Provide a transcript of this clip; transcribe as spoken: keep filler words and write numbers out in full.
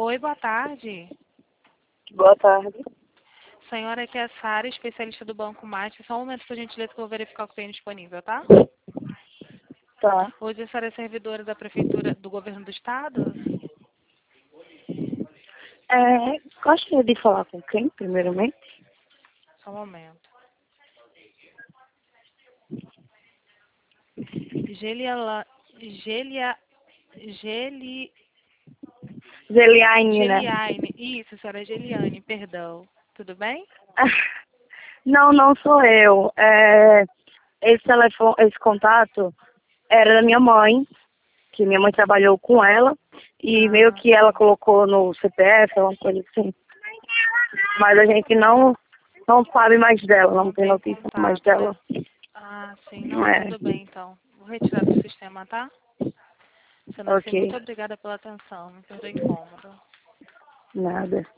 Oi, boa tarde. Boa tarde. Senhora, aqui é a Sara, especialista do Banco Mate. Só um momento, por gentileza, que eu vou verificar o que tem disponível, tá? Tá. Hoje a senhora é servidora da Prefeitura do Governo do Estado? É, gostaria de falar com quem, primeiramente? Só um momento. Gelia... Gelia... Geli... Zeliane, né? Geliane. Isso, senhora Geliane, perdão. Tudo bem? Não, não sou eu. É, esse telefone, esse contato era da minha mãe, que minha mãe trabalhou com ela, e meio Ah, que ela colocou no C P F, uma coisa assim. Mas a gente não, não sabe mais dela, não, não tem tem notícia mais contato, né? dela. Ah, sim. Não, É, tudo bem, então. Vou retirar do sistema, tá? Sendo assim, ok, muito obrigada pela atenção. Me perdoe o incômodo. nada.